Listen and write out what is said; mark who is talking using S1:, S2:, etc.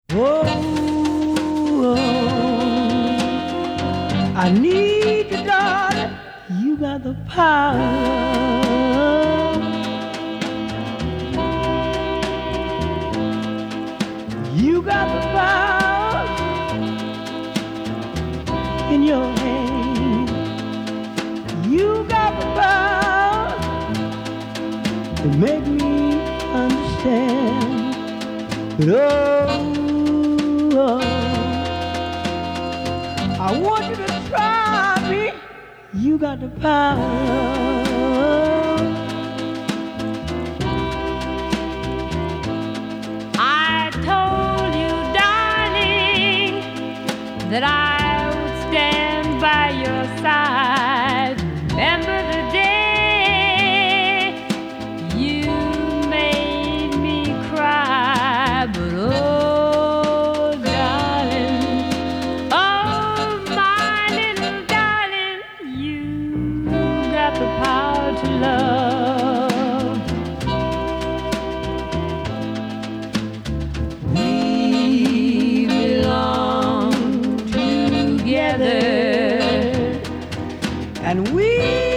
S1: Oh, I need you, darling. You got the power. You got the power in your hand. You got the power to make me understand. But oh, I want you to try me. You got the power.
S2: I told you, darling, that I would stand by your side. Remember the day you made me cry, but oh, darling, oh, my little darling, you got the power to love. We belong together,
S1: And we